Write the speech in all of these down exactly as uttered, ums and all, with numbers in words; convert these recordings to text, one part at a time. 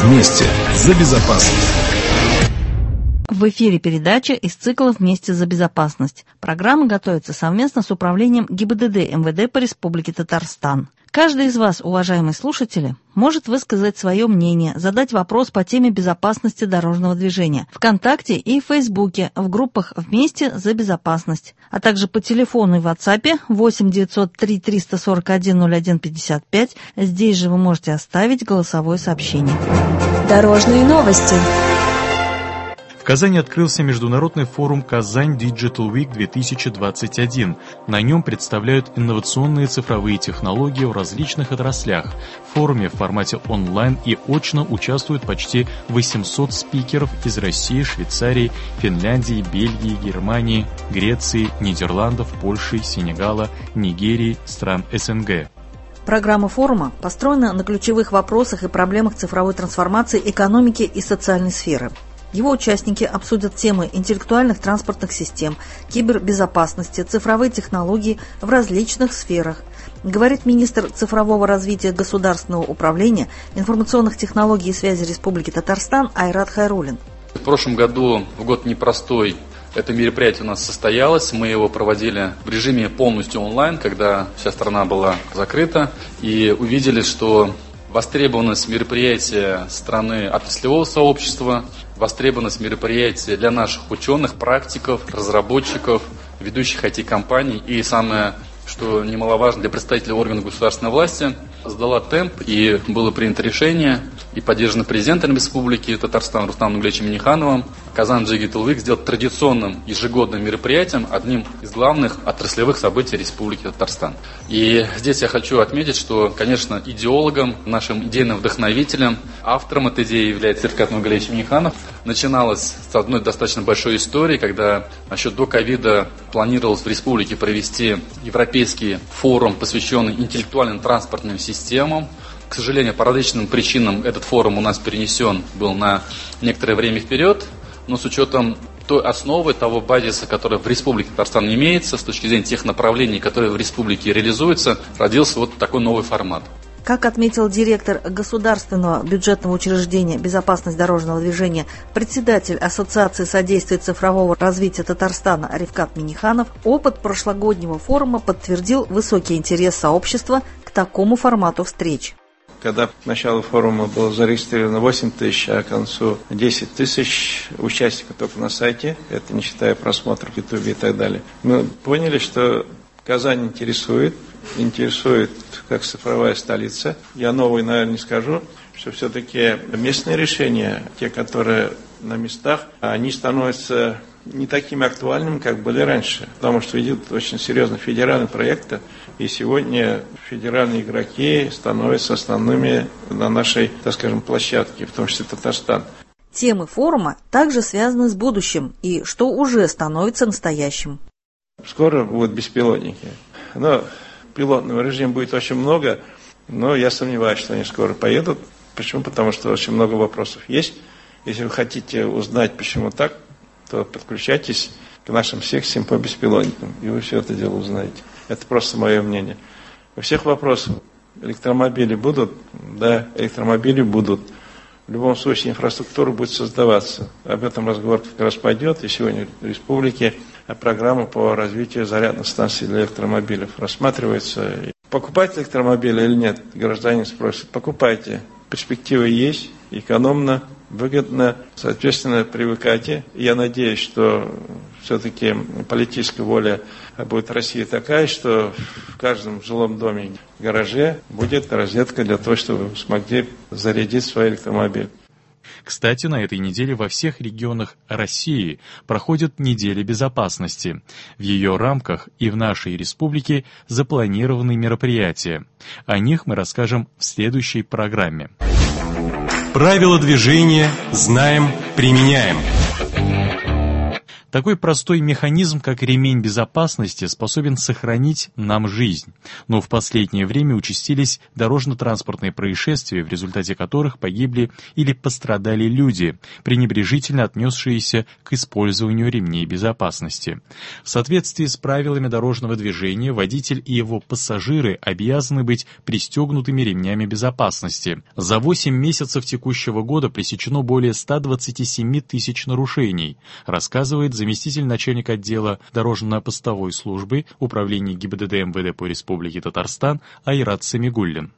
Вместе за безопасность. В эфире передача из цикла «Вместе за безопасность». Программа готовится совместно с Управлением ГИБДД эм вэ дэ по Республике Татарстан. Каждый из вас, уважаемые слушатели, может высказать свое мнение, задать вопрос по теме безопасности дорожного движения ВКонтакте и Фейсбуке в группах «Вместе за безопасность», а также по телефону и WhatsApp восемь девятьсот три триста сорок один ноль один пятьдесят пять. Здесь же вы можете оставить голосовое сообщение. Дорожные новости. В Казани открылся международный форум «Казань Digital Week две тысячи двадцать один». На нем представляют инновационные цифровые технологии в различных отраслях. В форуме в формате онлайн и очно участвуют почти восемьсот спикеров из России, Швейцарии, Финляндии, Бельгии, Германии, Греции, Нидерландов, Польши, Сенегала, Нигерии, стран эс эн гэ. Программа форума построена на ключевых вопросах и проблемах цифровой трансформации экономики и социальной сферы. Его участники обсудят темы интеллектуальных транспортных систем, кибербезопасности, цифровые технологии в различных сферах, говорит министр цифрового развития Государственного управления информационных технологий и связи Республики Татарстан Айрат Хайруллин. В прошлом году, в год непростой, это мероприятие у нас состоялось. Мы его проводили в режиме полностью онлайн, когда вся страна была закрыта, и увидели, что востребованность мероприятия страны отраслевого сообщества, востребованность мероприятия для наших ученых, практиков, разработчиков, ведущих ай ти-компаний и, самое, что немаловажно, для представителей органов государственной власти, сдала темп, и было принято решение и поддержано президентом Республики Татарстан Рустамом Нуриевичем Миннихановым Казань Digital Week сделать традиционным ежегодным мероприятием, одним из главных отраслевых событий Республики Татарстан. И здесь я хочу отметить, что, конечно, идеологом, нашим идейным вдохновителем, автором этой идеи является Рифкат Нургалиевич Минниханов. Начиналось с одной достаточно большой истории, когда еще до ковида планировалось в республике провести европейский форум, посвященный интеллектуальным транспортным системам. К сожалению, по различным причинам этот форум у нас перенесен был на некоторое время вперед, но с учетом той основы, того базиса, который в Республике Татарстан имеется, с точки зрения тех направлений, которые в республике реализуются, родился вот такой новый формат. Как отметил директор Государственного бюджетного учреждения «Безопасность дорожного движения», председатель Ассоциации содействия цифрового развития Татарстана Рифкат Минниханов, опыт прошлогоднего форума подтвердил высокий интерес сообщества к такому формату встреч. Когда к началу форума было зарегистрировано восемь тысяч, а к концу десять тысяч участников только на сайте, это не считая просмотров в Ютубе и так далее, мы поняли, что Казань интересует, интересует как цифровая столица. Я новый, наверное, не скажу, что все-таки местные решения, те, которые на местах, они становятся не такими актуальными, как были раньше, потому что идут очень серьезные федеральные проекты, и сегодня федеральные игроки становятся основными на нашей, так скажем, площадке, в том числе Татарстан. Темы форума также связаны с будущим и что уже становится настоящим. Скоро будут беспилотники. Но пилотного режима будет очень много, но я сомневаюсь, что они скоро поедут. Почему? Потому что очень много вопросов есть. Если вы хотите узнать, почему так, то подключайтесь к нашим секциям по беспилотникам, и вы все это дело узнаете. Это просто мое мнение. Во всех вопросах электромобили будут, да, электромобили будут. В любом случае инфраструктура будет создаваться. Об этом разговор как раз пойдет, и сегодня в республике программа по развитию зарядных станций для электромобилей рассматривается. Покупать электромобили или нет, гражданин спросит. Покупайте. Перспективы есть, экономно, выгодно, соответственно, привыкайте. Я надеюсь, что все-таки политическая воля будет в России такая, что в каждом жилом доме, гараже будет розетка для того, чтобы вы смогли зарядить свой электромобиль. Кстати, на этой неделе во всех регионах России проходят недели безопасности. В ее рамках и в нашей республике запланированы мероприятия. О них мы расскажем в следующей программе. Правила движения знаем, применяем. Такой простой механизм, как ремень безопасности, способен сохранить нам жизнь. Но в последнее время участились дорожно-транспортные происшествия, в результате которых погибли или пострадали люди, пренебрежительно отнесшиеся к использованию ремней безопасности. В соответствии с правилами дорожного движения, водитель и его пассажиры обязаны быть пристегнутыми ремнями безопасности. За восемь месяцев текущего года пресечено более ста двадцати семи тысяч нарушений, рассказывает заместитель начальника отдела дорожно-постовой службы Управления ГИБДД МВД по Республике Татарстан Айрат Самигуллин.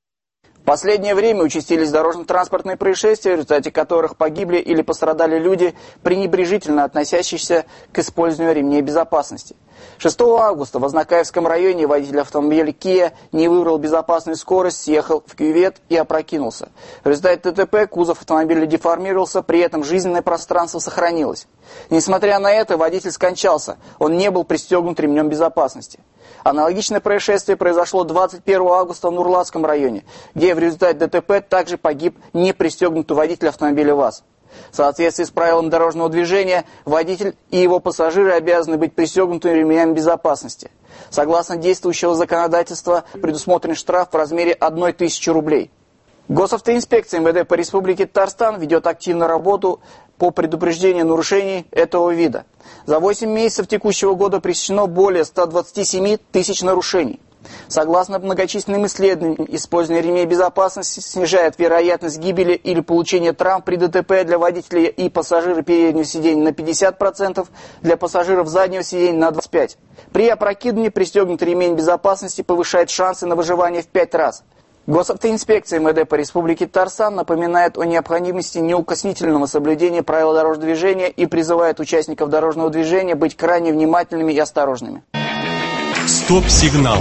В последнее время участились дорожно-транспортные происшествия, в результате которых погибли или пострадали люди, пренебрежительно относящиеся к использованию ремней безопасности. шестого августа в Азнакаевском районе водитель автомобиля Kia не выбрал безопасную скорость, съехал в кювет и опрокинулся. В результате ДТП кузов автомобиля деформировался, при этом жизненное пространство сохранилось. Несмотря на это, водитель скончался, он не был пристегнут ремнем безопасности. Аналогичное происшествие произошло двадцать первого августа в Нурлатском районе, где в результате ДТП также погиб непристегнутый водитель автомобиля ВАЗ. В соответствии с правилами дорожного движения, водитель и его пассажиры обязаны быть пристегнутыми ремнями безопасности. Согласно действующего законодательства, предусмотрен штраф в размере одной тысячи рублей. Госавтоинспекция МВД по Республике Татарстан ведет активную работу по предупреждению нарушений этого вида. За восемь месяцев текущего года пресечено более ста двадцати семи тысяч нарушений. Согласно многочисленным исследованиям, использование ремней безопасности снижает вероятность гибели или получения травм при ДТП для водителя и пассажира переднего сиденья на пятьдесят процентов, для пассажиров заднего сиденья на двадцать пять процентов. При опрокидывании пристегнутый ремень безопасности повышает шансы на выживание в пять раз. Госавтоинспекция МВД по Республике Татарстан напоминает о необходимости неукоснительного соблюдения правил дорожного движения и призывает участников дорожного движения быть крайне внимательными и осторожными. Стоп-сигнал.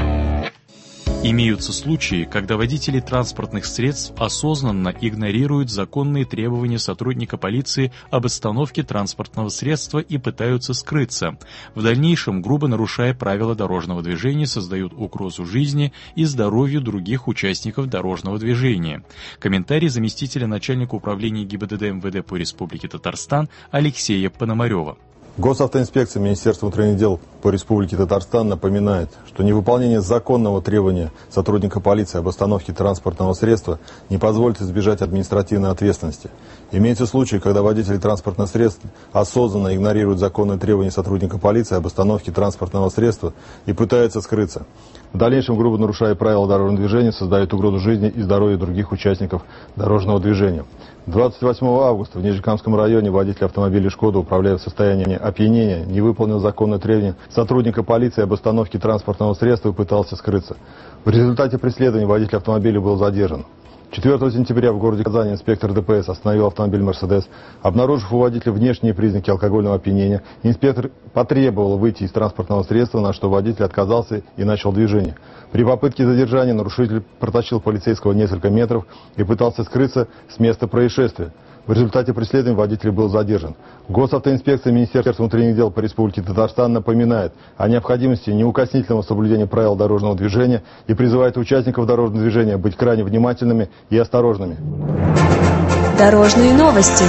Имеются случаи, когда водители транспортных средств осознанно игнорируют законные требования сотрудника полиции об остановке транспортного средства и пытаются скрыться. В дальнейшем, грубо нарушая правила дорожного движения, создают угрозу жизни и здоровью других участников дорожного движения. Комментарий заместителя начальника управления ГИБДД МВД по Республике Татарстан Алексея Пономарева. Госавтоинспекция Министерства внутренних дел по Республике Татарстан напоминает, что невыполнение законного требования сотрудника полиции об остановке транспортного средства не позволит избежать административной ответственности. Имеются случаи, когда водители транспортных средств осознанно игнорируют законные требования сотрудника полиции об остановке транспортного средства и пытаются скрыться. В дальнейшем, грубо нарушая правила дорожного движения, создают угрозу жизни и здоровью других участников дорожного движения. двадцать восьмого августа в Нижнекамском районе водитель автомобиля «Шкода», управляя в состоянии опьянения, не выполнил законное требование сотрудника полиции об остановке транспортного средства и пытался скрыться. В результате преследования водитель автомобиля был задержан. четвёртого сентября в городе Казани инспектор ДПС остановил автомобиль «Мерседес». Обнаружив у водителя внешние признаки алкогольного опьянения, инспектор потребовал выйти из транспортного средства, на что водитель отказался и начал движение. При попытке задержания нарушитель протащил полицейского несколько метров и пытался скрыться с места происшествия. В результате преследования водитель был задержан. Госавтоинспекция Министерства внутренних дел по Республике Татарстан напоминает о необходимости неукоснительного соблюдения правил дорожного движения и призывает участников дорожного движения быть крайне внимательными и осторожными. Дорожные новости.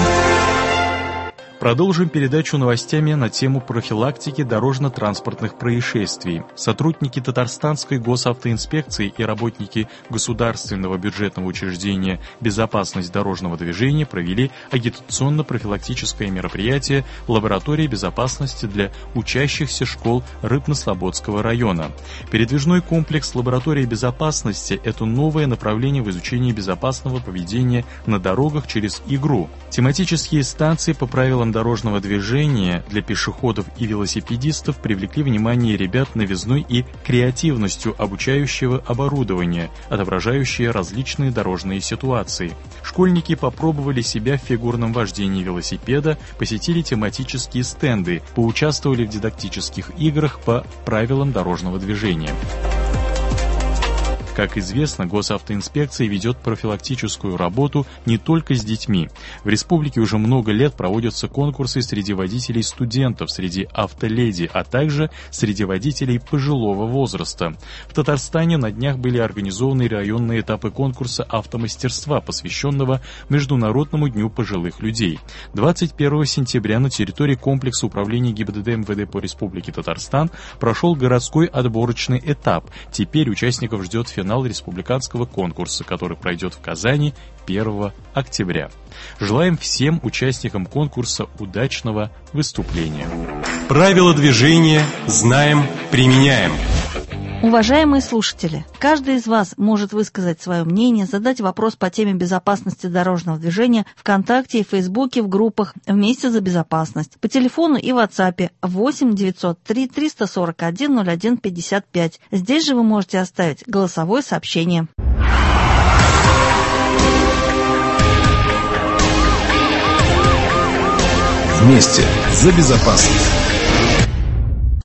Продолжим передачу новостями на тему профилактики дорожно-транспортных происшествий. Сотрудники Татарстанской госавтоинспекции и работники государственного бюджетного учреждения «Безопасность дорожного движения» провели агитационно-профилактическое мероприятие в лаборатории безопасности для учащихся школ Рыбно-Слободского района. Передвижной комплекс лаборатории безопасности – это новое направление в изучении безопасного поведения на дорогах через игру. Тематические станции по правилам дорожного движения для пешеходов и велосипедистов привлекли внимание ребят новизной и креативностью обучающего оборудования, отображающее различные дорожные ситуации. Школьники попробовали себя в фигурном вождении велосипеда, посетили тематические стенды, поучаствовали в дидактических играх по правилам дорожного движения. Как известно, госавтоинспекция ведет профилактическую работу не только с детьми. В республике уже много лет проводятся конкурсы среди водителей-студентов, среди автоледи, а также среди водителей пожилого возраста. В Татарстане на днях были организованы районные этапы конкурса автомастерства, посвященного Международному дню пожилых людей. двадцать первого сентября на территории комплекса управления ГИБДД МВД по Республике Татарстан прошел городской отборочный этап. Теперь участников ждет финал республиканского конкурса, который пройдет в Казани первого октября. Желаем всем участникам конкурса удачного выступления. Правила движения знаем, применяем. Уважаемые слушатели, каждый из вас может высказать свое мнение, задать вопрос по теме безопасности дорожного движения ВКонтакте и Фейсбуке в группах «Вместе за безопасность», по телефону и в WhatsApp восемь девятьсот три триста сорок один ноль один пятьдесят пять. Здесь же вы можете оставить голосовое сообщение. Вместе за безопасность.